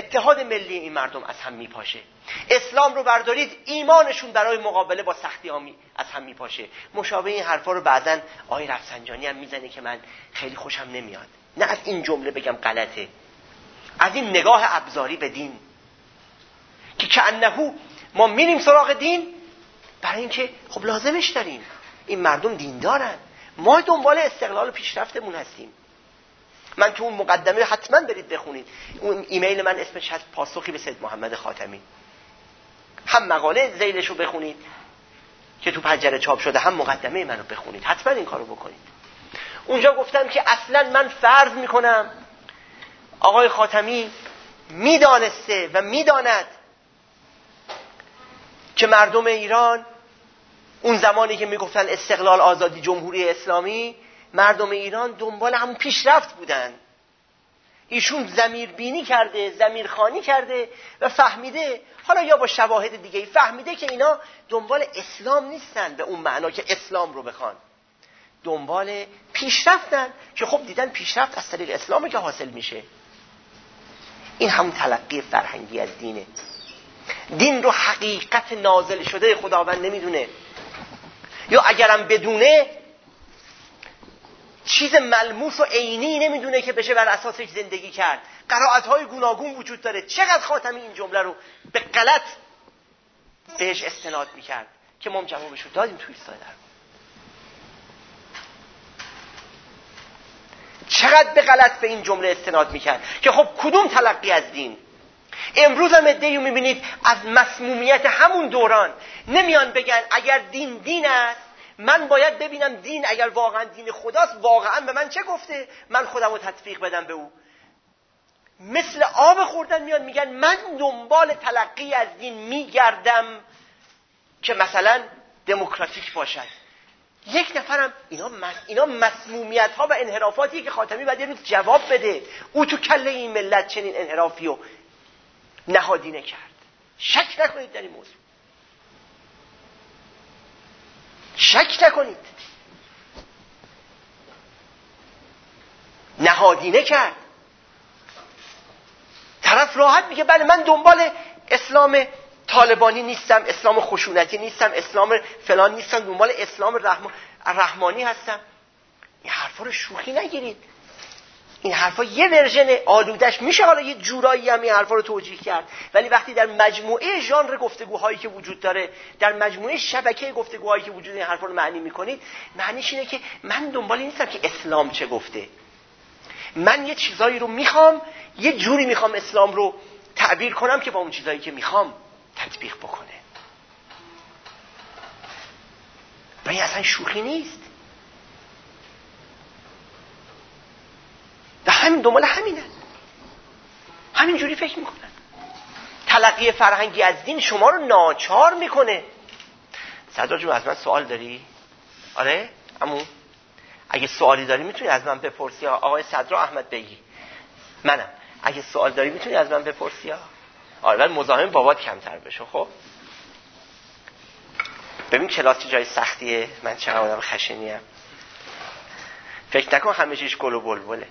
اتحاد ملی این مردم از هم میپاشه. اسلام رو بردارید، ایمانشون برای مقابله با سختی ها از هم میپاشه. مشابه این حرفا رو بعدن آقای رفسنجانی هم میزنه که من خیلی خوشم نمیاد. نه از این جمله بگم غلطه، از این نگاه ابزاری به دین که کأنه ما میریم سراغ دین برای اینکه خب لازمش داریم، این مردم دین دارن، ما دنبال استقلال و پیشرفتمون هستیم. من تو اون مقدمه حتما برید بخونید، اون ایمیل من اسمش هست پاسخی به سید محمد خاتمی، هم مقاله ذیلش رو بخونید که تو پنجره چاپ شده، هم مقدمه منو بخونید، حتما این کارو بکنید. اونجا گفتم که اصلا من فرض میکنم آقای خاتمی میدانسته و میداند که مردم ایران اون زمانی که میگفتن استقلال، آزادی، جمهوری اسلامی، مردم ایران دنبال همون پیشرفت بودن. ایشون ضمیر بینی کرده، ضمیر خوانی کرده و فهمیده، حالا یا با شواهد دیگه فهمیده که اینا دنبال اسلام نیستن به اون معنا که اسلام رو بخوان، دنبال پیشرفتن که خب دیدن پیشرفت از طریق اسلامه که حاصل میشه. این همون تلقی فرهنگی از دینه. دین رو حقیقت نازل شده خداوند نمیدونه، یا اگرم بدونه چیز ملموس و عینی نمیدونه که بشه بر اساسش زندگی کرد. قرائت‌های گوناگون وجود داره. چقدر خاتمی این جمله رو به غلط بهش استناد میکرد که ما جوابش رو دادیم توی سایه در. چقدر به غلط به این جمله استناد میکرد که خب کدوم تلقی از دین؟ امروز هم ادعی میبینید از مسمومیت همون دوران نمیان بگن اگر دین است، من باید ببینم دین اگر واقعا دین خداست واقعا به من چه گفته، من خودم رو تطبیق بدم به او. مثل آب خوردن میان میگن من دنبال تلقی از دین میگردم که مثلا دموکراتیک باشد. یک نفرم اینا مسمومیت ها و انحرافاتیه که خاتمی باید یه روز جواب بده. او تو کله این ملت چنین انحرافی رو نهادینه کرد. شک نکنید در این موضوع، شک نکنید، نهادینه کرد. طرف راحت میگه بله من دنبال اسلام طالبانی نیستم، اسلام خشونتی نیستم، اسلام فلان نیستم، دنبال اسلام رحمانی هستم. این حرفا رو شوخی نگیرید. این حرفا یه ورژن آلودش میشه حالا یه جورایی هم این حرفا رو توجیه کرد، ولی وقتی در مجموعه ژانر گفتگوهایی که وجود داره، در مجموعه شبکه گفتگوهایی که وجود این حرفا رو معنی میکنید، معنیش اینه که من دنبال نیستم که اسلام چه گفته. من یه چیزایی رو میخوام، یه جوری میخوام اسلام رو تعبیر کنم که با اون چیزایی که میخوام تطبیق بکنه. و این اصلا شوخی نیست. و همین دنبال همینن، همین جوری فکر میکنن. تلقی فرهنگی از دین شما رو ناچار میکنه. صدرا جون از من سوال داری؟ آره؟ عمو اگه سوالی داری میتونی از من بپرسی. آقای صدرا احمد بگی منم، اگه سوال داری میتونی از من بپرسی. آره ولی مزاحم بابات کمتر بشو. خب ببین کلاس چه جای سختیه، من چقدر آدم خشنیم. فکر نکن همه چیش گل و بلبله.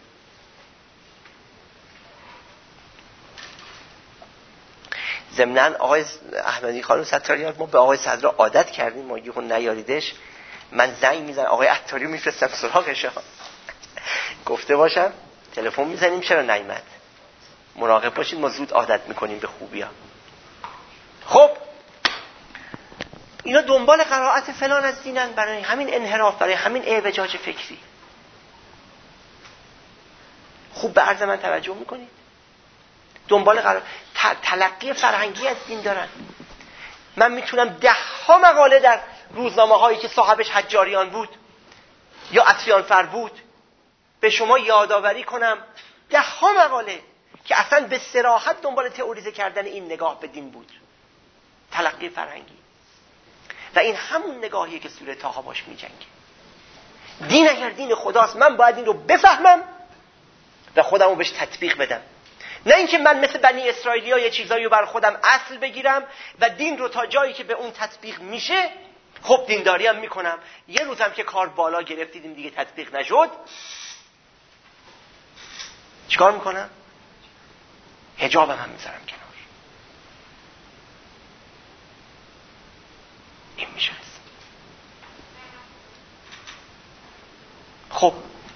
ضمناً آقای احمدی خانم ستاریان ما به آقای صدرا عادت کردیم، ما یهو نیاریدش من زنگ میزنم آقای عطاری میفرستم سراغش، گفته باشم تلفن میزنیم چرا نیامد، مراقب باشید ما زود عادت میکنیم به خوبیا. خب اینا دنبال قرائت فلان از دینن، برای همین انحراف، برای همین اعوجاج فکری. خوب به عرض من توجه میکنید؟ دنبال تلقی فرهنگی از دین دارن. من میتونم 10 مقاله در روزنامه هایی که صاحبش حجاریان بود یا اطفیانفر بود به شما یادآوری کنم، 10 مقاله که اصلا به صراحت دنبال تئوریزه کردن این نگاه به دین بود، تلقی فرهنگی. و این همون نگاهیه که سوره طه باش میجنگه. دین اگر دین خداست من باید این رو بفهمم و خودم رو بهش تطبیق بدم، نه اینکه من مثل بنی اسرائیلیا یه چیزایی رو بر خودم اصل بگیرم و دین رو تا جایی که به اون تطبیق میشه خب دینداری هم میکنم. یه روزم که کار بالا گرفتیدیم دیگه تطبیق نشد چیکار میکنم؟ حجابم هم میذارم کنار. این میشه. خب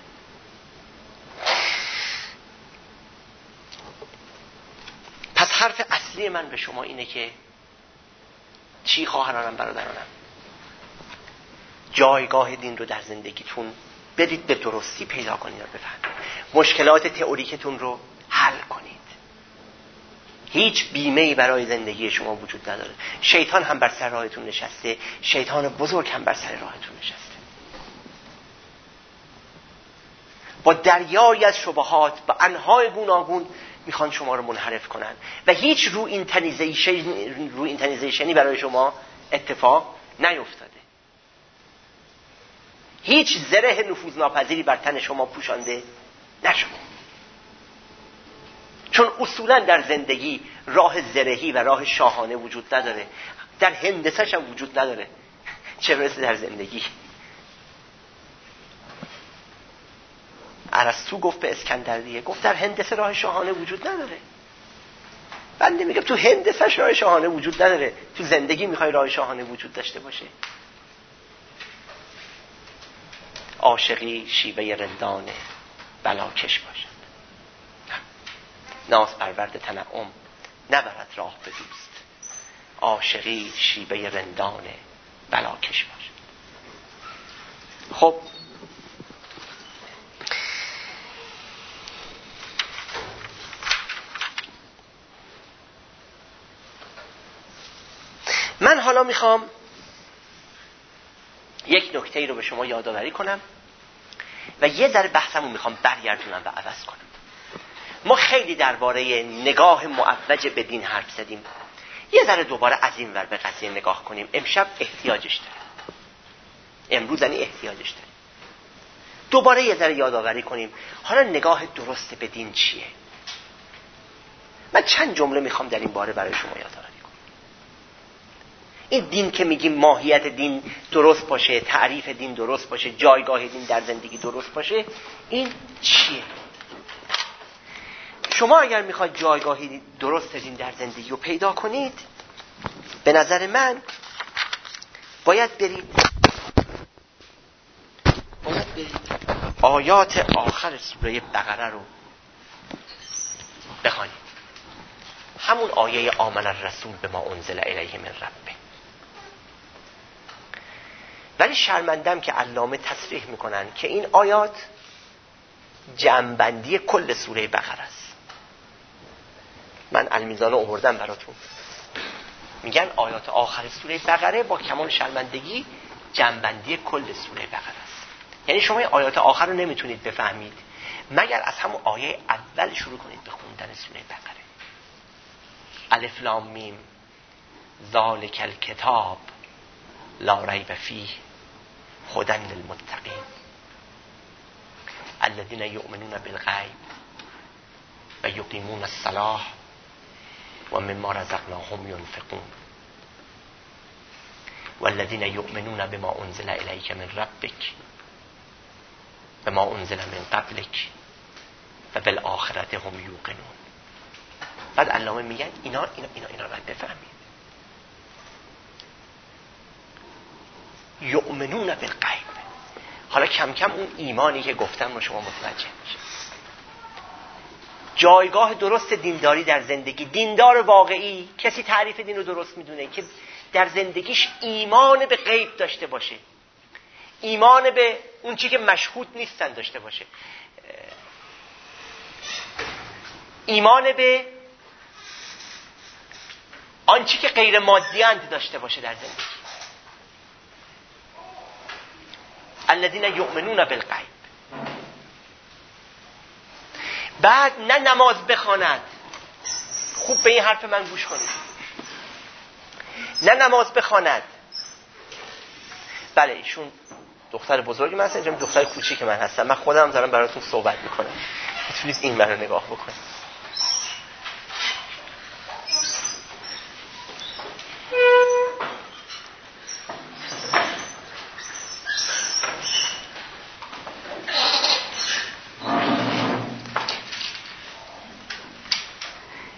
پس حرف اصلی من به شما اینه که چی خواهرانم برادرانم، جایگاه دین رو در زندگیتون برید به درستی پیدا کنید و بفهمید. مشکلات تئوریکتون رو حل کنید. هیچ بیمه‌ای برای زندگی شما وجود نداره. شیطان هم بر سر راهتون نشسته، شیطان بزرگ هم بر سر راهتون نشسته. با دریایی از شبهات، با انواع گوناگون میخوان شما رو منحرف کنن و هیچ رو اینتنیزیشنی برای شما اتفاق نیفتاده. هیچ زره نفوذناپذیری بر تن شما پوشانده نشده. چون اصولا در زندگی راه زرهی و راه شاهانه وجود نداره، در هندسه‌ش هم وجود نداره، چه برسه در زندگی. ارسطو گفت به اسکندریه، گفت در هندسه راه شاهانه وجود نداره. بنده میگم تو هندسه‌ش راه شاهانه وجود نداره، تو زندگی میخوای راه شاهانه وجود داشته باشه. عاشقی شیوه رندانه بلاکش باشد، ناز پرورد تنعم نبرد راه به دوست. عاشقی شیوه رندانه بلاکش باشد. خب من حالا میخوام یک نکته رو به شما یادآوری کنم و یه ذره بحثمون میخوام برگردونم و عوض کنم. ما خیلی درباره نگاه معوج به دین حرف زدیم. یه ذره دوباره از این ور به قضیه نگاه کنیم. امشب احتیاجش داره، امروز یعنی احتیاجش داره. دوباره یه ذره یادآوری کنیم حالا نگاه درست به دین چیه. من چند جمله میخوام در این باره برای شما یادآوری کنم. این دین که میگیم ماهیت دین درست باشه، تعریف دین درست باشه، جایگاه دین در زندگی درست باشه، این چیه؟ شما اگر میخواید جایگاهی درست دین در زندگی رو پیدا کنید، به نظر من باید برید آیات آخر سوره بقره رو بخوانید. همون آیه آمن الرسول بما انزل الیه من ربه. ولی شرمندم که علامه تصریح میکنن که این آیات جمع‌بندی کل سوره بقره است. من المیزان رو آوردم براتون. میگن آیات آخر سوره بقره با کمال شرمندگی جمع‌بندی کل سوره بقره است. یعنی شما آیات آخر رو نمیتونید بفهمید مگر از همون آیه اول شروع کنید به خوندن سوره بقره. الف لام میم ذالک الکتاب لا ریب فیه هدی للمتقین الذین یؤمنون بالغیب و یقیمون الصلاة و مما رزقناهم ینفقون والذین یؤمنون بما انزل الیک من ربک و ما انزل من قبلک و بالآخرة هم یوقنون. بعد علامه میگن اینا رو باید بفهمید. یؤمنون بالغیب. حالا کم کم اون ایمانی که گفتم رو شما متوجه میشید. جایگاه درست دینداری در زندگی. دیندار واقعی کسی تعریف دین رو درست میدونه که در زندگیش ایمان به غیب داشته باشه، ایمان به اون چی که مشهود نیستن داشته باشه، ایمان به آن چی که غیر مادی‌اند داشته باشه در زندگی. الذین یؤمنون بالغیب. بعد نه نماز بخواند. خوب به این حرف من گوش کنید. نه نماز بخواند. بله ایشون دختر بزرگی من هستم، دختر کوچیک من هستم. من خودم دارم براتون صحبت میکنم. میتونید این من رو نگاه بکنید.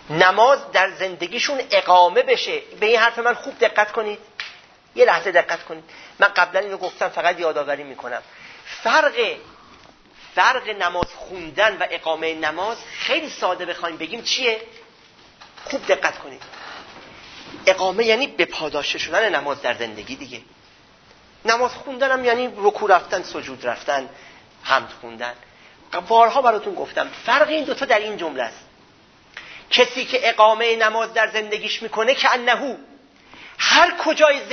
نماز در زندگیشون اقامه بشه. به این حرف من خوب دقت کنید، یه لحظه دقت کنید. من قبلا اینو گفتم، فقط یادآوری میکنم. فرق نماز خوندن و اقامه نماز خیلی ساده بخوایم بگیم چیه؟ خوب دقت کنید. اقامه یعنی به پاداش شدن نماز در زندگی دیگه. نماز خوندن هم یعنی رکوع رفتن، سجود رفتن، حمد خوندن. بارها براتون گفتم فرق این دوتا در این جمله است. کسی که اقامه نماز در زندگیش میکنه که انهو هر کجای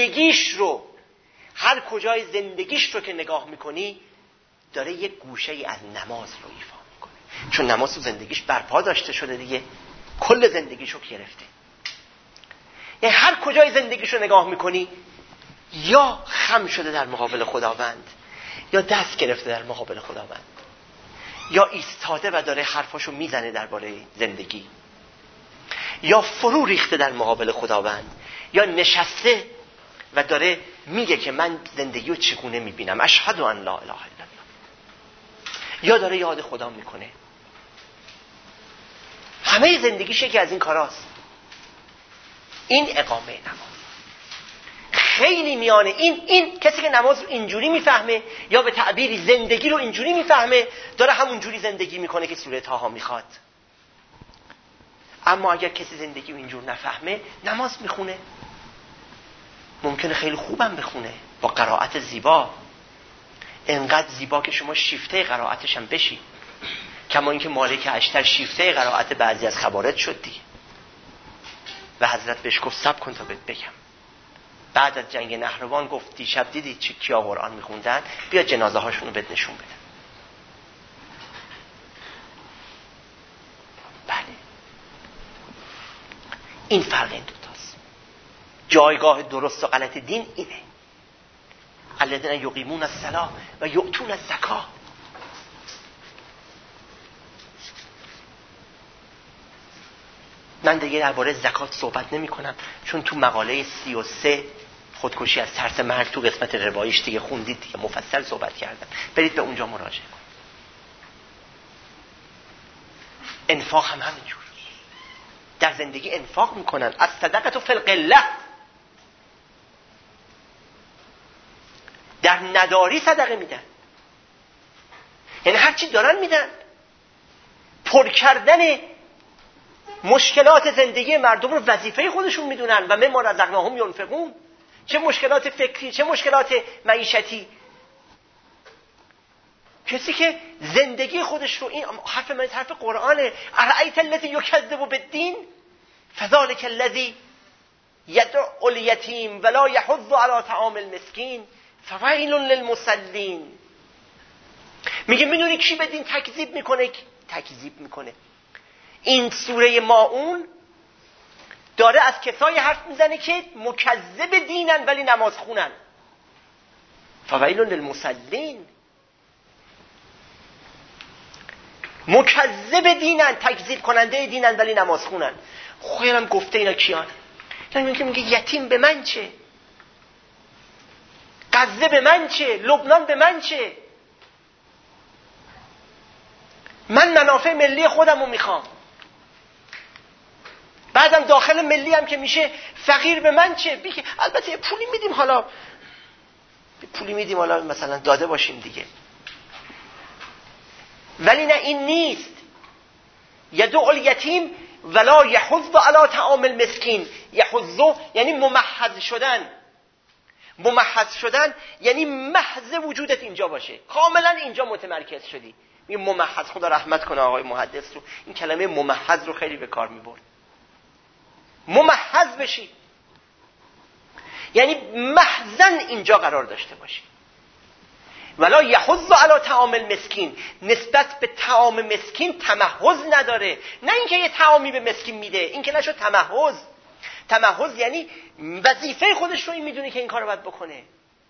زندگیش رو که نگاه میکنی داره یک گوشه ای از نماز رو ایفا میکنه، چون نماز تو زندگیش برپا داشته شده دیگه، کل زندگیشو گرفته. یعنی هر کجای زندگیشو نگاه میکنی یا خم شده در مقابل خداوند، یا دست گرفته در مقابل خداوند، یا ایستاده و داره حرفاشو میزنه درباره زندگی، یا فرو ریخته در مقابل خداوند، یا نشسته و داره میگه که من زندگی رو چگونه میبینم، اشهد ان لا اله الا الله، یا داره یاد خدا میکنه. همه زندگیش یکی از این کاراست. این اقامه نماز. خیلی میانه این کسی که نماز رو اینجوری میفهمه، یا به تعبیری زندگی رو اینجوری میفهمه، داره همون جوری زندگی میکنه که سوره طه میخواد. اما اگر کسی زندگی رو اینجور نفهمه، نماز میخونه، ممکنه خیلی خوبم بخونه با قرائت زیبا، انقدر زیبا که شما شیفته قرائتش هم بشی، کما اینکه مالک اشتر شیفته قرائت بعضی از خوارج شد دیگه. و حضرت بهش گفت صبر کن تا بهت بگم. بعد از جنگ نهروان گفت دیشب دیدید کیا قرآن میخوندن؟ بیا جنازه هاشون رو بهت نشون بدم. بله، این فرق این دوتاست. جایگاه درست و غلط دین اینه. الذین یقیمون الصلاة و یؤتون الزکاة. من دیگه درباره زکات صحبت نمی کنم، چون تو مقاله 33 خودکشی از ترس مرگ تو قسمت روایش دیگه خوندید دیگه، مفصل صحبت کردم، برید به اونجا مراجعه کنید. انفاق هم همینجور، در زندگی انفاق میکنن. از صدقه فی القله، در نداری صدقه میدن، یعنی هرچی دارن میدن. پر کردن مشکلات زندگی مردم رو وظیفه خودشون میدونن. و مما رزقناهم ينفقون. چه مشکلات فکری، چه مشکلات معیشتی. کسی که زندگی خودش رو، این حرف من حرف قرآنه، ارأیت الذی یکذب بالدین فذلک الذی یدعو الیتیم ولا یحض علی طعام المسکین فویل للمصلین. میگه میدونی کی به دین تکذیب میکنه؟ این سوره ماعون داره از کسایی حرف میزنه که مکذب دینن ولی نماز خونن. فویل للمصلین. مکذب دینن، تکذیب کننده دینن ولی نماز خونن. خیرم گفته اینا کیان؟ یعنی که میگه یتیم به من چه، غزه به من چه، لبنان به من چه، من منافع ملی خودم رو میخوام. بعدم داخل ملی هم که میشه فقیر به من چه. البته پولی میدیم، حالا پولی میدیم، حالا مثلا داده باشیم دیگه. ولی نه، این نیست. یدعو الیتیم ولا یحض علی طعام المسکین. یحض یعنی ممحض شدن. ممحض شدن یعنی محض وجودت اینجا باشه، کاملا اینجا متمرکز شدی. این ممحض، خدا رحمت کنه آقای محدث رو، این کلمه ممحض رو خیلی به کار میبرد. ممحض بشی یعنی محضن اینجا قرار داشته باشی. ولا یحض علی طعام المسکین، نسبت به طعام مسکین تمحض نداره. نه اینکه یه طعامی به مسکین میده، این که نشد تمحض. تمحض یعنی وظیفه خودش رو این میدونه که این کارو باید بکنه.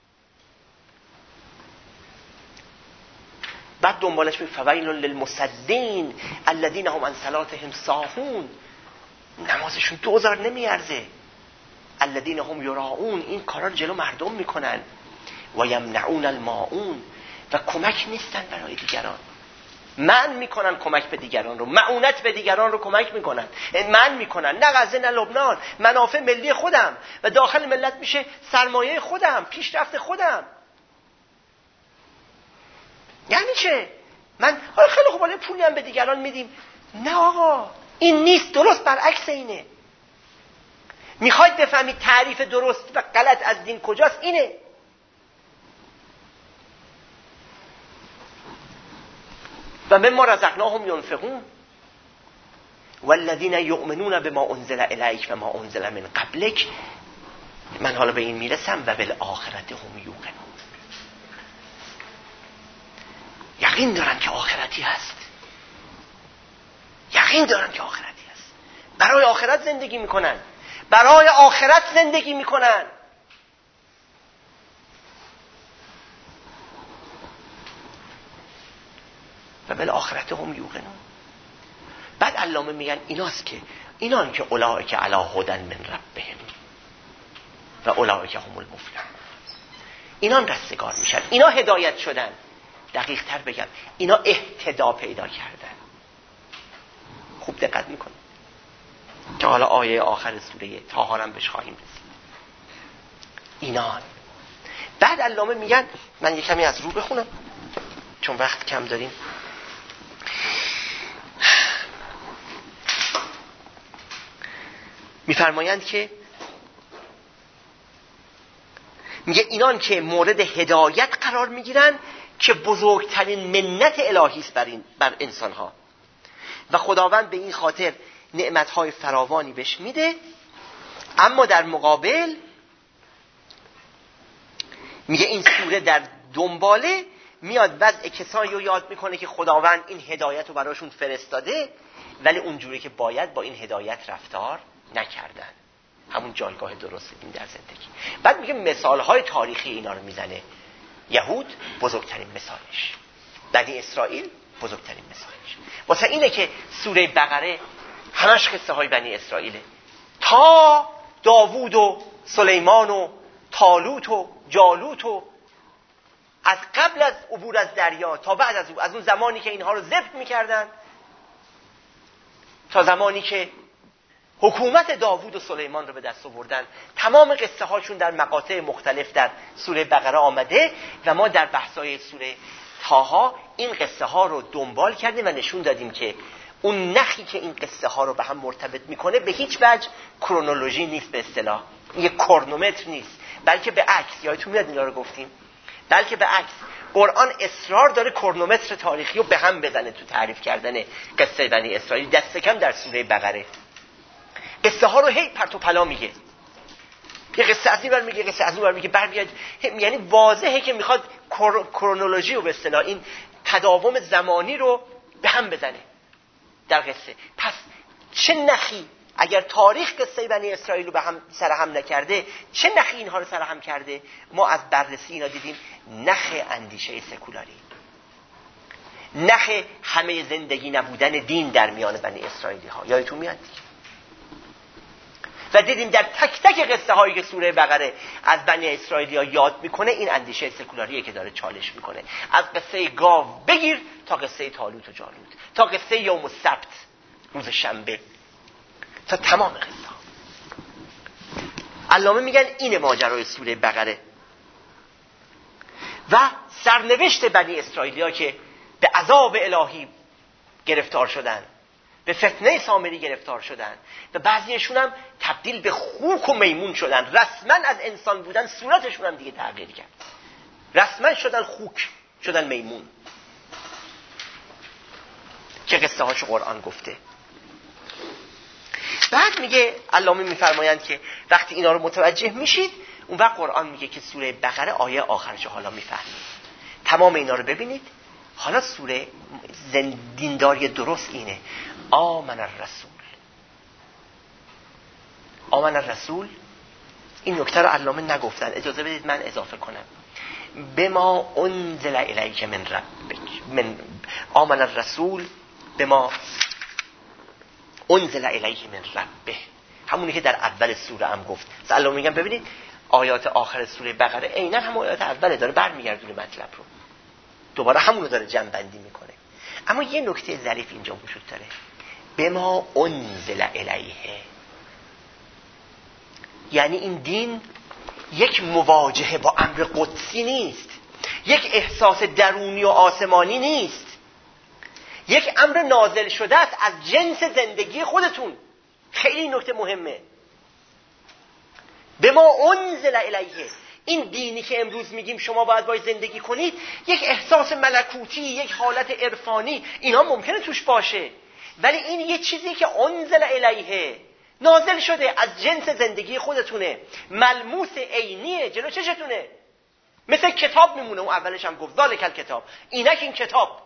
بعد دنبالش می فویل للمصلین الذین هم عن صلاتهم ساهون. نمازشون 2000 نمیارزه. الذین هم یراؤون، این کارا رو جلو مردم میکنن. و یمنعون الماعون، و کمک نیستن برای دیگران. من میکنن کمک به دیگران رو، معونت به دیگران رو کمک میکنن، من میکنن، نه غزه نه لبنان، منافع ملی خودم و داخل ملت میشه سرمایه خودم، پیشرفت خودم. یعنی چه؟ من حالا خیلی خوب حالا پولی هم به دیگران میدیم. نه آقا، این نیست، درست برعکس اینه. میخواید بفهمید تعریف درست و غلط از دین کجاست؟ اینه. و مما رزقناهم ينفقون والذین یؤمنون بما انزل الیک و ما انزل من قبلک. من حالا به این میرسم. و بالآخرة هم یوقنون. یقین دارن که آخرتی هست، یقین دارن که آخرتی هست، برای آخرت زندگی میکنن، برای آخرت زندگی میکنن. و بالآخرة هم یوقنون. بعد علامه میگن ایناست که اینان که اولئک علی هدی من ربهم و اولئک هم المفلحون. اینان رستگار میشن، اینا هدایت شدن. دقیق تر بگم اینا اهتدا پیدا کردن. خوب دقت میکنید که حالا آیه آخر سوره طه هم بهش خواهیم رسید. اینان. بعد علامه میگن، من یک کمی از رو بخونم چون وقت کم داریم. میفرمایند که میگه اینان که مورد هدایت قرار میگیرن که بزرگترین منت الهی است بر انسانها و خداوند به این خاطر نعمتهای فراوانی بهش میده. اما در مقابل میگه این سوره در دنباله میاد وضع کسانی رو یاد میکنه که خداوند این هدایت رو براشون فرستاده ولی اونجوری که باید با این هدایت رفتار نکردن. همون جایگاه درست این در زندگی. بعد میگه مثالهای تاریخی اینا رو میزنه. یهود بزرگترین مثالش، بنی اسرائیل بزرگترین مثالش. واسه اینه که سوره بقره همش قصه های بنی اسرائیله، تا داوود و سلیمان و طالوت و جالوت و از قبل از عبور از دریا تا بعد از اون زمانی که اینها رو ذبح میکردن تا زمانی که حکومت داوود و سلیمان رو به دست آوردن. تمام قصه هاشون در مقاطع مختلف در سوره بقره آمده و ما در بحث‌های سوره طه این قصه ها رو دنبال کردیم و نشون دادیم که اون نخی که این قصه ها رو به هم مرتبط میکنه به هیچ وجه کرونولوژی نیست، به اصطلاح یه کرونومتر نیست، بلکه به عکس. یادتون میاد اینا رو گفتیم، بلکه به عکس. قرآن اصرار داره کرونومتر تاریخی رو به هم بزنه تو تعریف کردن قصه بنی اسرائیل، دست کم در سوره بقره. قصه ها رو هی پرت و پلا میگه، یه قصه از این ور میگه، قصه از اون ور میگه، برمیاد. یعنی واضحه که میخواد کرونولوژی رو به اصطلاح این تداوم زمانی رو به هم بزنه در قصه. پس چه نخی اگر تاریخ قصه بنی اسرائیل رو به هم سرهم نکرده، چه نخی اینها رو سرهم کرده؟ ما از بررسی اینا دیدیم نخ اندیشه سکولاری، نخ همه زندگی نبودن دین در میان بنی اسرائیلی ها. یادتون میاد و دیدیم در تک تک قصه هایی که سوره بقره از بنی اسرائیلی ها یاد میکنه این اندیشه سکولاریه که داره چالش میکنه. از قصه گاو بگیر تا قصه طالوت و جالوت، تا قصه یوم السبت روز شنبه، تا تمام قصه ها. علامه میگن این ماجرای سوره بقره و سرنوشت بنی اسرائیلی ها که به عذاب الهی گرفتار شدن، به فتنه سامری گرفتار شدن و بعضیشون هم تبدیل به خوک و میمون شدن. رسما از انسان بودن صورتشون هم دیگه تغییر کرد، رسما شدن خوک، شدن میمون که قصه هاشو قرآن گفته. بعد میگه علامه میفرمایند که وقتی اینا رو متوجه میشید اون وقت قرآن میگه که سوره بقره آیه آخرش حالا میفهمید. تمام اینا رو ببینید. حالا سوره دینداری درست اینه: آمن الرسول. آمن الرسول، این نکته رو علامه نگفتن، اجازه بدید من اضافه کنم. بما انزل الیک من ربک، آمن الرسول بما انزل الیه من ربه، همونی که در اول سوره هم گفت. علامه میگن ببینید آیات آخر سوره بقره عیناً هم آیات اوله، داره برمیگردونه مطلب رو، دوباره همون رو داره جمع بندی میکنه. اما یه نکته ظریف اینجا وجود داره. بما انزل الیه، یعنی این دین یک مواجهه با امر قدسی نیست، یک احساس درونی و آسمانی نیست، یک امر نازل شده است از جنس زندگی خودتون. خیلی نکته مهمه. به ما انزل الیه، این دینی که امروز میگیم شما باید زندگی کنید، یک احساس ملکوتی، یک حالت عرفانی، اینا ممکنه توش باشه، ولی این یه چیزی که انزل الیه، نازل شده از جنس زندگی خودتونه، ملموس عینیه، جلو چشتونه، مثل کتاب میمونه. اون اولش هم گفت ذالک الکتاب، اینک این کتاب،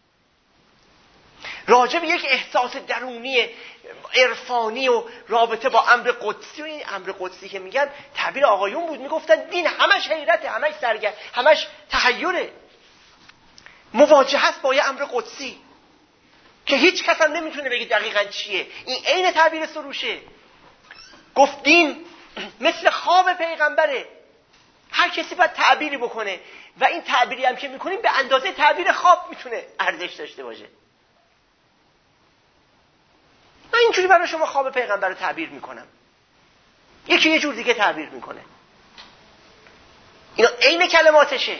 راجع به یک احساس درونی عرفانی و رابطه با امر قدسی. و این امر قدسی که میگن تعبیر آقایون بود، میگفتن دین همش حیرته، همش سرگرم، همش تحیره، مواجهه است با یه امر قدسی که هیچ کس هم نمیتونه بگه دقیقاً چیه. این عین تعبیر سروشه. گفت دین مثل خواب پیغمبره، هر کسی باید تعبیری بکنه و این تعبیری هم که میکنیم به اندازه تعبیر خواب میتونه ارزش داشته باشه. من اینجوری برای شما خواب پیغمبر رو تعبیر میکنم، یکی یه جور دیگه تعبیر میکنه. اینا عین کلماتشه.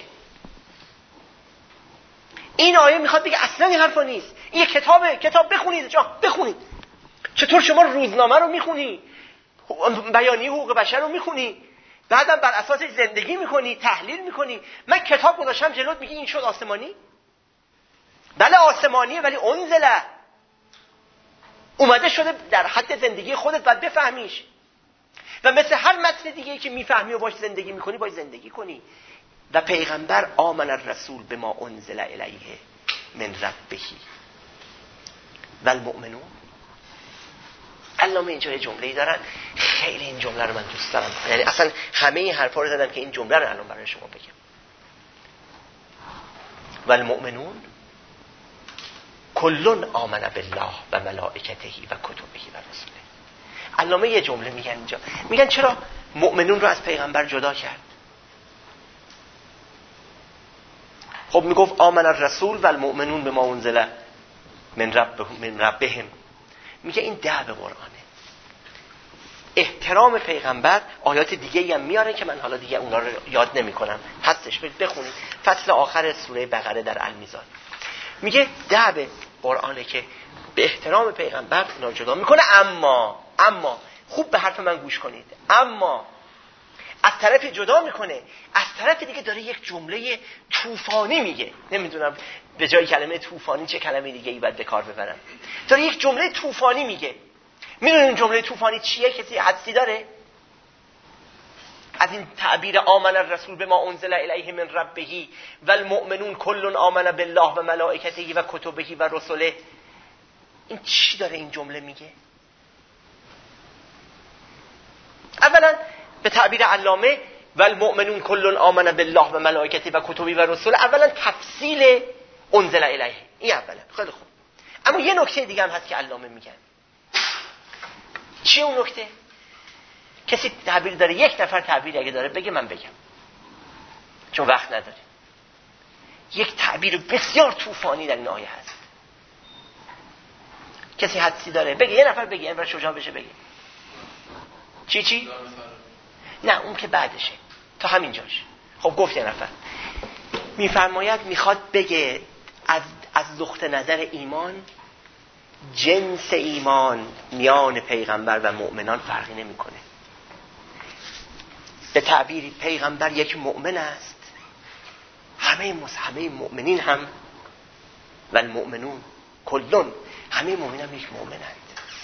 این آیه میخواد بگه اصلا این حرفا نیست، این کتابه، کتاب بخونید، بخونید. چطور شما روزنامه رو میخونی، بیانیه حقوق بشر رو میخونی، بعدم بر اساسش زندگی میکنی، تحلیل میکنی. من کتاب گذاشتم جلوت میگی این شد آسمانی؟ بله آسمانیه، ولی انزله، اومده شده در حد زندگی خودت، باید بفهمیش. و مثل هر متن دیگه‌ای که میفهمی و باش زندگی میکنی، باید زندگی کنی. و پیغمبر آمن الرسول بما انزل الیه من ربه و المؤمنون. علامه اینجا یه جمله‌ای دارن، خیلی این جمله رو من دوست دارم، یعنی اصلا همه این حرفا رو زدم که این جمله رو الان برای شما بگم. و المؤمنون کلون آمن بالله و ملائکته و کتبه و رسله. علامه یه جمله میگن اینجا، میگن چرا مؤمنون رو از پیغمبر جدا کرد؟ خب میگفت آمن الرسول و المؤمنون بما انزل من ربهم. میگه این ده به قرآنه. احترام پیغمبر آیات دیگه هم میاره که من حالا دیگه اونا رو یاد نمی کنم، هستش بخونید، فصل آخر سوره بقره در المیزان. میگه ده به قرآنه که به احترام پیغمبر اونا جدا میکنه. اما خوب به حرف من گوش کنید، اما از طرف جدا میکنه، از طرف دیگه داره یک جمله طوفانی میگه. نمیدونم به جای کلمه طوفانی چه کلمه دیگه ای باید به کار ببرم. داره یک جمله طوفانی میگه. میدونین جمله طوفانی چیه؟ کسی حدسی داره از این تعبیر آمن الرسول بما انزل الیه من ربه و المؤمنون کل آمن بالله و ملائکته و کتبه و رسله؟ این چی داره این جمله میگه؟ اولا به تعبیر علامه و المؤمنون کل آمن بالله و ملائکته و کتبه و رسله، اولا تفصیل انزل الیه، این اولا. خیلی خوب. اما یه نکته دیگه هم هست که علامه میگن. چی اون نکته؟ کسی تعبیر داره؟ یک نفر تعبیر اگه داره بگه، من بگم چون وقت نداره. یک تعبیر بسیار طوفانی در این آیه هست. کسی حدسی داره بگه؟ یه نفر بگه، این شجاع بشه بگه. چی؟ نه اون که بعدشه، تا همینجاش. خب گفت یه نفر میفرماید میخواد بگه از نقطه نظر ایمان، جنس ایمان میان پیغمبر و مؤمنان فرقی نمیکنه. به تعبیری پیغمبر یک مؤمن است، همه مؤمنین هم و المؤمنون کلون، همه مؤمنین هم یک مؤمنند.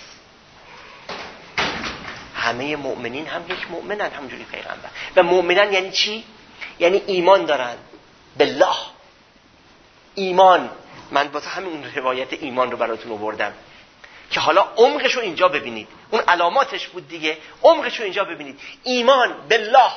همه مؤمنین هم یک مؤمنند، همونجوری پیغمبر. و مؤمنان یعنی چی؟ یعنی ایمان دارن بالله. ایمان، من واسه همین روایت ایمان رو براتون آوردم که حالا عمقش رو اینجا ببینید. اون علاماتش بود دیگه، عمقش رو اینجا ببینید. ایمان بالله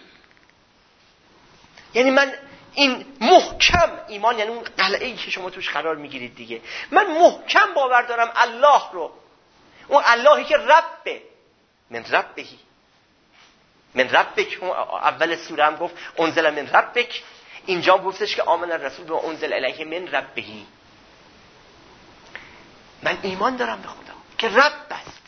یعنی من این محکم، ایمان یعنی اون قلعه‌ای که شما توش قرار میگیرید دیگه. من محکم باور دارم الله رو، اون اللهی که ربه، من ربهی، من ربک. اول سوره هم گفت انزل من ربک، اینجا گفتش که آمن الرسول و انزل الیه من ربهی. من ایمان دارم به خدا که رب است.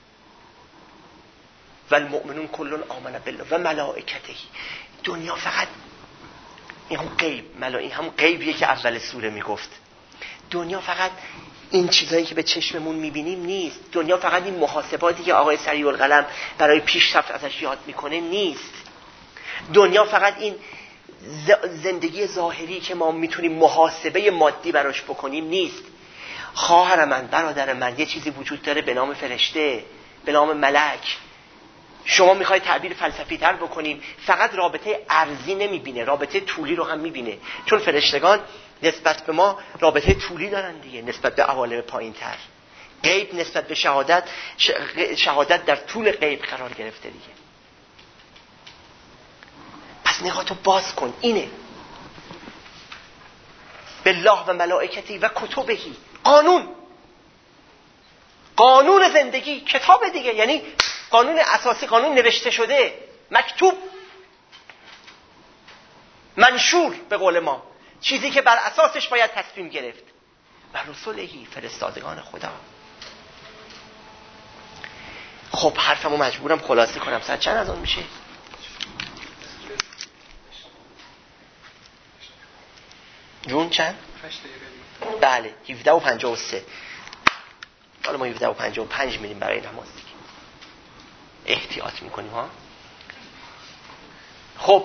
و المؤمنون کلون آمن بالله و ملائکته. دنیا فقط این هم غیب، این هم غیبیه که اول سوره میگفت. دنیا فقط این چیزایی که به چشممون میبینیم نیست. دنیا فقط این محاسباتی که آقای سریع القلم برای پیشرفت ازش یاد میکنه نیست. دنیا فقط این زندگی ظاهری که ما میتونیم محاسبه مادی براش بکنیم نیست. خواهر من، برادر من، یه چیزی وجود داره به نام فرشته، به نام ملک. شما میخوای تعبیر فلسفی تر بکنیم، فقط رابطه ارضی نمیبینه، رابطه طولی رو هم میبینه. چون فرشتگان نسبت به ما رابطه طولی دارن دیگه، نسبت به عوالم پایین تر. غیب نسبت به شهادت در طول غیب قرار گرفته دیگه. پس نگاهتو باز کن. اینه بالله و ملائکتی و کتبهی. قانون زندگی، کتاب دیگه، یعنی قانون اساسی، قانون نوشته شده، مکتوب، منشور به قول ما، چیزی که بر اساسش باید تصمیم گرفت. و رسولهی، فرستادگان خدا. خب حرفمو مجبورم خلاصه کنم. ساعت چند از اون میشه؟ جون چند؟ بله 17:53. حالا ما 17:55 میریم برای نماز دیگه. احتیاط میکنیم ها. خب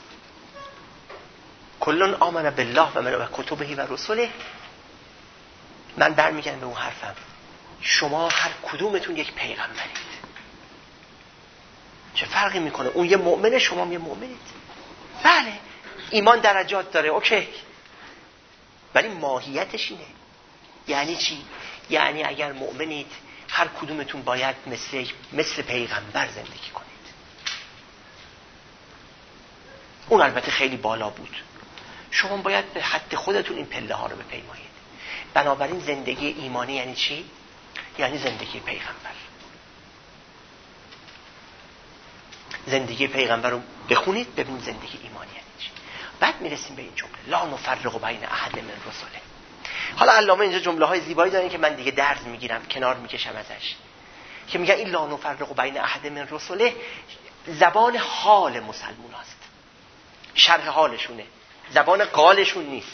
کلون آمن بالله و کتبه و رسوله. من برمیگردم به اون حرفم. شما هر کدومتون یک پیغمبرید. چه فرقی میکنه؟ اون یه مؤمنه، شما هم یه مؤمنید. بله ایمان درجات داره، اوکی، ولی ماهیتش اینه. یعنی چی؟ یعنی اگر مؤمنید هر کدومتون باید مثل پیغمبر زندگی کنید. اون البته خیلی بالا بود. شما باید به حد خودتون این پله ها رو بپیمایید. بنابراین زندگی ایمانی یعنی چی؟ یعنی زندگی پیغمبر. زندگی پیغمبر رو بخونید ببینید زندگی ایمانی یعنی چی. بعد میرسیم به این جمله لا نفرق بین احد من رسله. حالا علامه اینجا جمله های زیبایی دارن که من دیگه درس میگیرم، کنار میکشم ازش، که میگن این لا نفرق بین احد من رسله زبان حال مسلمان است، شرح حالشونه، زبان قالشون نیست.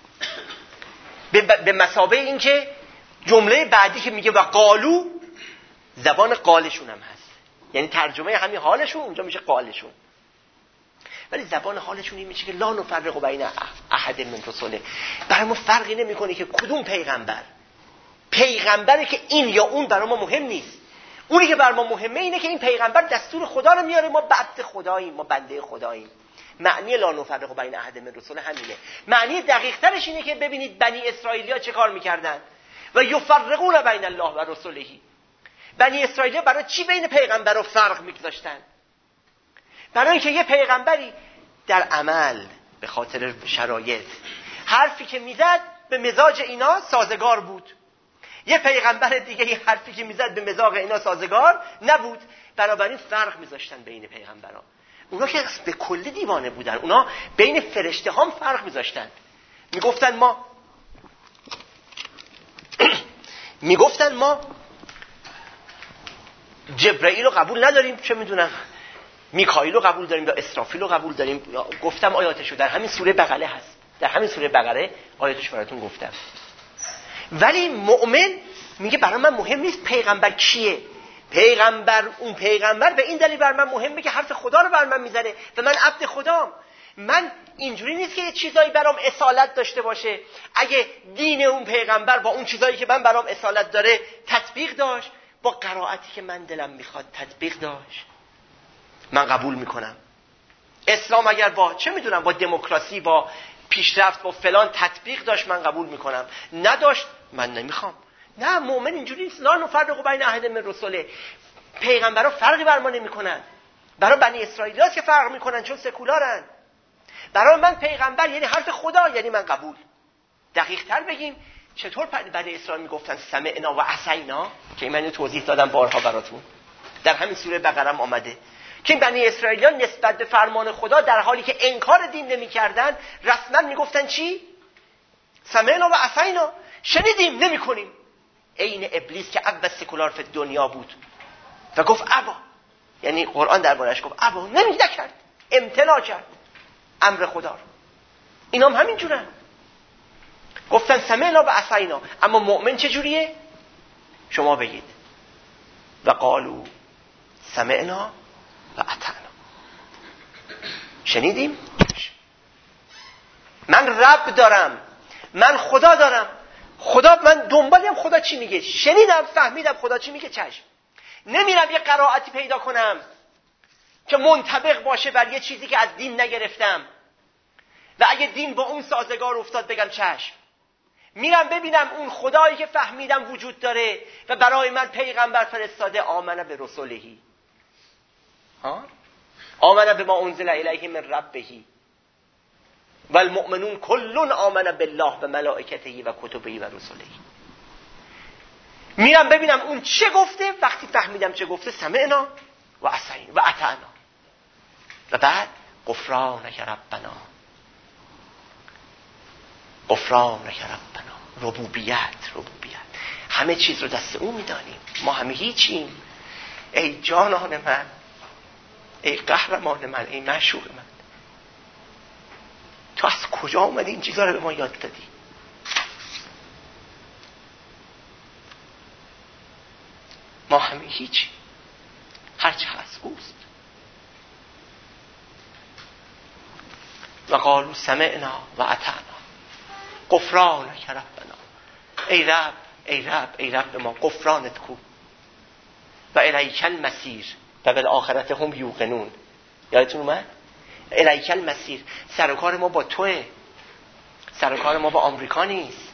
به مثابه این که جمله بعدی که میگه و قالو زبان قالشون هم هست، یعنی ترجمه همین حالشون اونجا میشه قالشون، ولی زبان حالشون این میشه که لا نفرق بین احد من رسله. برای ما فرقی نمیکنه که کدوم پیغمبره که این یا اون برای ما مهم نیست. اونی که برای ما مهمه اینه که این پیغمبر دستور خدا رو میاره، ما عبد خداییم، ما بنده خداییم. معنی لا نفرق بین احد من رسله همینه. معنی دقیق ترش اینه که ببینید بنی اسرائیلیا چه کار میکردن و یفرقون بین الله و رسله. بنی اسرائیلیا برای چی بین پیغمبر و فرق میگذاشتن؟ برای اینکه یه پیغمبری در عمل به خاطر شرایط حرفی که میزد به مزاج اینا سازگار بود، یه پیغمبر دیگه یه حرفی که میزد به مزاج اینا سازگار نبود، بنابراین فرق میذاشتن بین پیغمبران. اونا که به کلی دیوانه بودن، اونا بین فرشته هم فرق میذاشتن. میگفتن ما جبرائیل رو قبول نداریم، چه میدونم میکائیل رو قبول داریم یا اسرافیل رو قبول داریم. گفتم آیاتشو در همین سوره بقره هست، در همین سوره بقره آیاتش براتون گفتم. ولی مؤمن میگه برای من مهم نیست پیغمبر کیه، اون پیغمبر به این دلیل برای من مهمه که حرف خدا رو برای من میزنه و من عبد خدام. من اینجوری نیست که یه چیزایی برام اصالت داشته باشه. اگه دین اون پیغمبر با اون چیزایی که من برام اصالت داره تطبیق داشت، با قرائتی که من دلم میخواد تطبیق داشت، من قبول میکنم. اسلام اگر با چه میدونم با دموکراسی، با پیشرفت، با فلان تطبیق داشت، من قبول میکنم. نداشت من نمیخوام. نه، مؤمن اینجوری نیست. لا نفرق بین احد من رسله. پیغمبرا فرقی بر ما نمیکنن. برای بنی اسرائیلیات که فرق میکنن چون سکولارن. برای من پیغمبر یعنی حرف خدا، یعنی من قبول. دقیق تر بگیم چطور بنی اسرائیل میگفتن سمعنا و عصینا، که من توضیح دادم بارها براتون، در همین سوره بقره هم آمده که بنی اسرائیلیان نسبت به فرمان خدا در حالی که انکار دین نمی‌کردن رسما میگفتن چی؟ سمعنا و عصینا، شنیدیم نمی‌کنیم. عین ابلیس که اول سکولار فی دنیا بود و گفت ابا، یعنی قرآن دربارش گفت ابا، نکرد، امتناع کرد امر خدا رو. اینا هم همین جورن، گفتن سمعنا و عصینا. اما مؤمن چجوریه؟ شما بگید و قالو سمعنا و اطعنا. شنیدیم؟ من رب دارم، من خدا دارم، خدا، من دنبالیم خدا چی میگه، شنیدم فهمیدم خدا چی میگه، چشم. نمیرم یه قرائتی پیدا کنم که منطبق باشه بر یه چیزی که از دین نگرفتم و اگه دین با اون سازگار افتاد بگم چشم. میرم ببینم اون خدایی که فهمیدم وجود داره و برای من پیغمبر فرستاده، آمنه به رسولهی، آمنه به ما انزل الیه من ربهی و المؤمنون کلون آمنه بالله و ملائکته و کتبه و رسولهی. میرم ببینم اون چه گفته، وقتی فهمیدم چه گفته سمعنا و عصینا و اطعنا و بعد غفرانک ربنا، غفرانک ربنا، ربوبیت همه چیز رو دست او میدانیم، ما همه هیچیم. ای جانان من، ای قهرمان من، ای معشوق من، تو از کجا اومدی این چیزا رو به ما یاد دادی؟ ما همه هیچیم، هرچه هست اوست. و قالوا سمعنا و اطعنا غفرانک ربنا. ای رب ای رب ای رب ما، غفرانت کو و الیک المصیر و بالآخرة هم یوقنون. یادتون اومد؟ الیک المصیر، سر و کار ما با توئه، سر و کار ما با آمریکا نیست،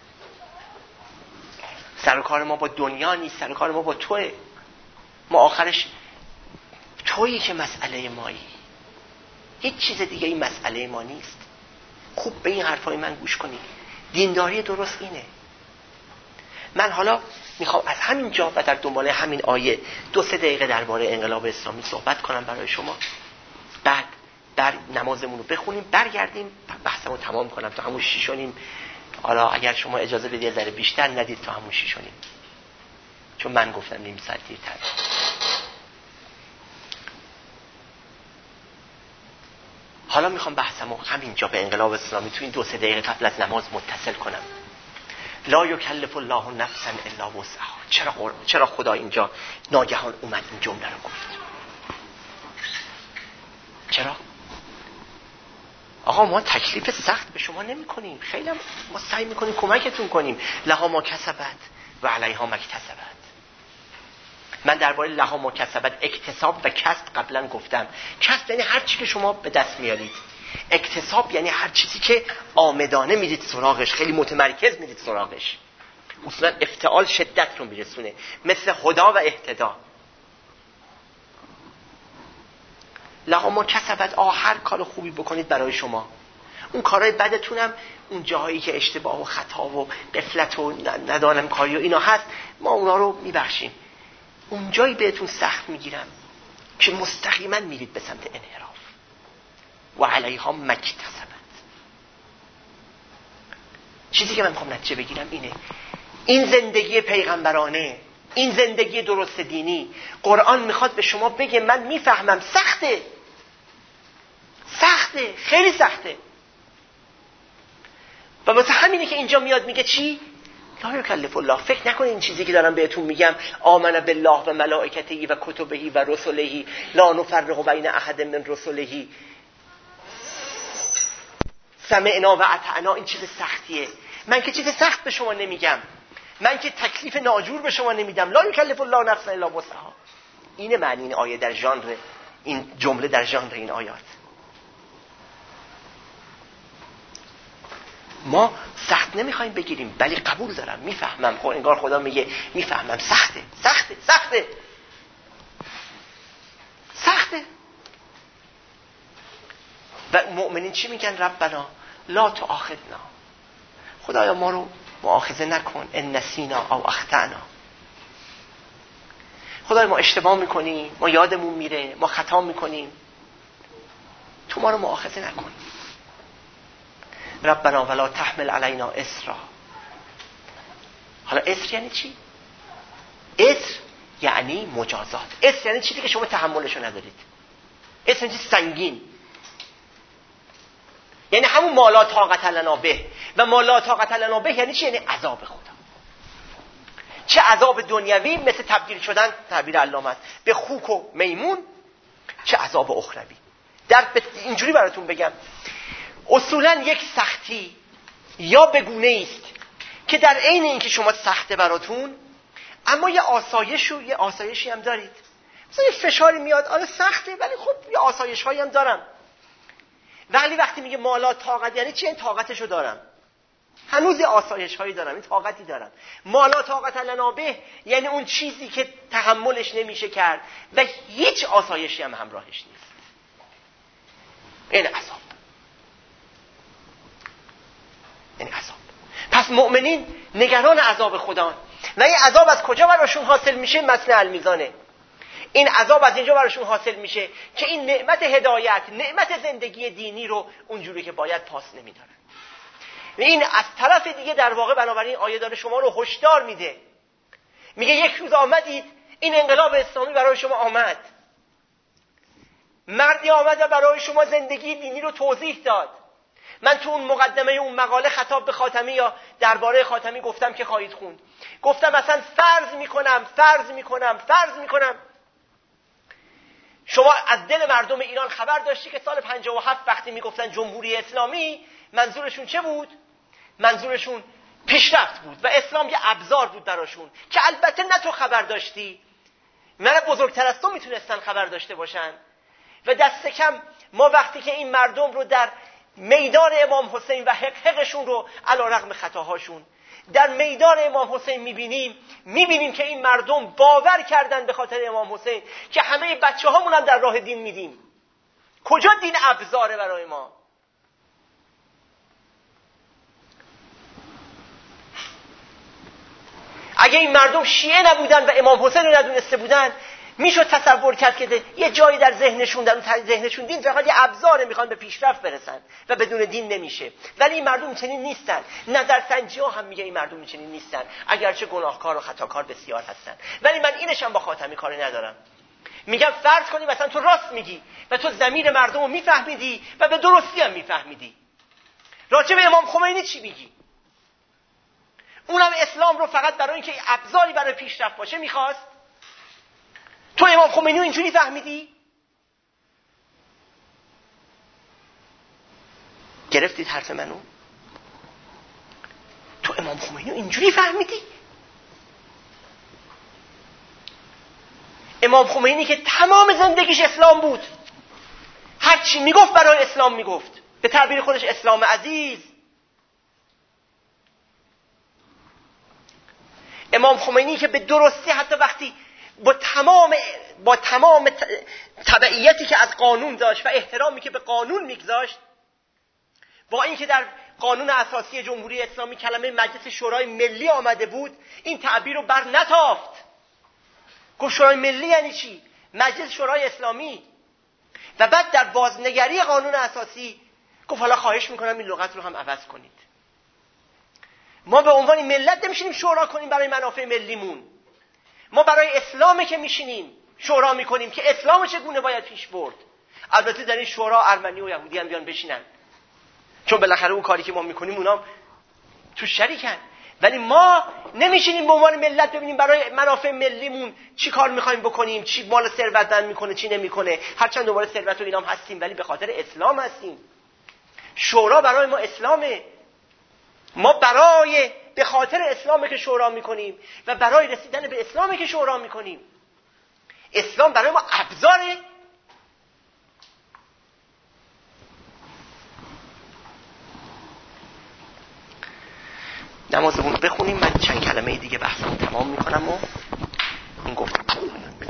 سر و کار ما با دنیا نیست، سر و کار ما با توئه. ما آخرش تویی که مسئله مایی، هیچ چیز دیگه این مسئله ما نیست. خوب به این حرفای من گوش کنید. دینداری درست اینه. من حالا میخوام از همین جا و در دنبال همین آیه 2-3 دقیقه درباره انقلاب اسلامی صحبت کنم برای شما، بعد در نمازمون رو بخونیم، برگردیم بحثمو تمام کنم تا همون 6:30. حالا اگر شما اجازه بدید یه ذره بیشتر ندید تا همون 6:30، چون من گفتم نیم ساعت دیرتر. حالا میخوام بحثمو همینجا به انقلاب اسلامی تو این 2-3 دقیقه قبل از نماز متصل کنم. لا یکلف الله نفسا الا وسعها. چرا خدا اینجا ناگهان اومد این جمله رو گفت؟ چرا؟ آقا ما تکلیف سخت به شما نمی کنیم، خیلی ما سعی میکنیم کمکتون کنیم. لها ما کسبت و علیها ما اکتسبت. من درباره لها ما کسبت، اکتساب و کسب قبلا گفتم. کسب یعنی هر چی که شما به دست میارید، اکتساب یعنی هر چیزی که آمدانه میرید سراغش، خیلی متمرکز میرید سراغش. اصلا افتعال شدت رو میرسونه، مثل هدا و اهتدا. لها ما کسبت، هر کار خوبی بکنید برای شما. اون کارهای بدتونم، اون جاهایی که اشتباه و خطا و غفلت و ندانم کاری و اینا هست، ما اونا رو میبخشیم. اون جایی بهتون سخت میگیرم که مستقیما میرید به سمت انحراف. و علیها مکتسبت. چیزی که من میخوام نتیجه بگیرم اینه، این زندگی پیغمبرانه، این زندگی درست دینی، قرآن میخواد به شما بگه من میفهمم سخته، خیلی سخته. و واسه همینه که اینجا میاد میگه چی؟ لا یکلف الله. فکر نکنید این چیزی که دارم بهتون میگم، آمن بالله و ملائکته و کتبه و رسله لا نفرق بین احد من رسله، سمعنا و اطعنا، این چیز سختیه. من که چیز سخت به شما نمیگم، من که تکلیف ناجور به شما نمیدم. لا یکلف الله نفسا الا وسعها. اینه معنی این آیه در ژانر، این جمله در ژانر این آیات. ما سخت نمیخوایم بگیریم، ولی قبول دارم، میفهمم. خب انگار خدا میگه میفهمم سخته. و مؤمنین چی میگن؟ ربنا لا تؤاخذنا، خدایا ما رو مؤاخذه نکن، ان نسینا او اخطأنا. خدایا ما اشتباه میکنیم، ما یادمون میره، ما خطا میکنیم، تو ما رو مؤاخذه نکن. ربنا ولا تحمل علینا اصرا. حالا اسر یعنی چی؟ اسر یعنی مجازات. اسر یعنی چیزی که شما تحملشو ندارید. اسر یعنی سنگین، یعنی همون مالا طاقت لنا به. و مالا طاقت لنا به یعنی چی؟ یعنی عذاب خدا. چه عذاب دنیوی مثل تبدیل شدن، تعبیر علامه است، به خوک و میمون، چه عذاب اخروی. اینجوری براتون بگم، اصولا یک سختی یا به گونه است که در عین اینکه شما سخته براتون، اما یه آسایشی هم دارید. مثلا یه فشاری میاد، آره سخته ولی خب یه آسایش هایی هم دارم. ولی وقتی میگه مالا طاقت یعنی چی؟ این طاقتشو دارم، هنوز یه آسایش هایی دارم، این طاقتی دارم. مالا طاقت لنا به یعنی اون چیزی که تحملش نمیشه کرد و هیچ آسایشی هم همراهش نیست. این عذاب. پس مؤمنین نگران عذاب خدا و این عذاب از کجا براشون حاصل میشه؟ متن المیزانه. این عذاب از اینجا براشون حاصل میشه که این نعمت هدایت، نعمت زندگی دینی رو اونجوری که باید پاس نمیدارن. و این از طرف دیگه در واقع بنابراین آیه داره شما رو هشدار میده، میگه یک روز آمدید، این انقلاب اسلامی برای شما آمد، مردی آمد و برای شما زندگی دینی رو توضیح داد. من تو اون مقدمه اون مقاله خطاب به خاتمی یا درباره خاتمی گفتم که خواهید خوند، گفتم مثلا فرض میکنم شما از دل مردم ایران خبر داشتی که سال 57 وقتی میگفتن جمهوری اسلامی منظورشون چه بود؟ منظورشون پیشرفت بود و اسلام یه ابزار بود براشون که البته نه تو خبر داشتی، من بزرگتر از تو میتونستن خبر داشته باشن. و دست کم ما وقتی که این مردم رو در میدان امام حسین و حقشون رو علی رغم خطاهاشون در میدان امام حسین میبینیم که این مردم باور کردن به خاطر امام حسین که همه بچه هامون هم در راه دین میدیم. کجا دین ابزاره برای ما؟ اگه این مردم شیعه نبودن و امام حسین رو ندونسته بودن، میشد تصور کرد که یه جایی در ذهنشون دین فقط یه ابزاره، میخوان به پیشرفت برسن و بدون دین نمیشه. ولی این مردم چنین نیستن. نظرسنجی ها هم میگه این مردم چنین نیستن، اگرچه گناهکار و خطاکار بسیار هستن. ولی من اینش هم با خاتمی کاری ندارم. میگم فرض کنی مثلا تو راست میگی و تو ضمیر مردم رو میفهمیدی و به درستی هم میفهمیدی. راجع به امام خمینی چی میگی؟ اونم اسلام رو فقط برای اینکه ابزاری برای پیشرفت باشه میخواست. تو امام خمینی رو اینجوری فهمیدی؟ گرفتید حرف منو؟ تو امام خمینی رو اینجوری فهمیدی؟ امام خمینی که تمام زندگیش اسلام بود، هر چی میگفت برای اسلام میگفت، به تعبیر خودش اسلام عزیز. امام خمینی که به درستی حتی وقتی با تمام تبعیتی که از قانون داشت و احترامی که به قانون میگذاشت، با اینکه در قانون اساسی جمهوری اسلامی کلمه مجلس شورای ملی آمده بود، این تعبیر رو بر نتافت. گفت شورای ملی یعنی چی؟ مجلس شورای اسلامی. و بعد در بازنگری قانون اساسی گفت حالا خواهش میکنم این لغت رو هم عوض کنید. ما به عنوان ملت نمیشینیم شورا کنیم برای منافع ملیمون. ما برای اسلامی که میشینیم شورا میکنیم که اسلام چگونه باید پیش برد. البته در این شورا ارمنی و یهودی هم بیان بشینن، چون بالاخره اون کاری که ما میکنیم اونا تو شریکن. ولی ما نمیشینیم به عنوان ملت ببینیم برای منافع ملیمون چی کار میخوایم بکنیم، چی مال ثروت میکنه چی نمیکنه. هرچند دوباره ثروت و اینام هستیم ولی به خاطر اسلام هستیم. شورا برای ما اسلامه. ما به خاطر اسلامه که شورا میکنیم و برای رسیدن به اسلامه که شورا میکنیم. اسلام برای ما ابزاره. نمازمون بخونیم، من چند کلمه دیگه بحثمون تمام میکنم و این گفتم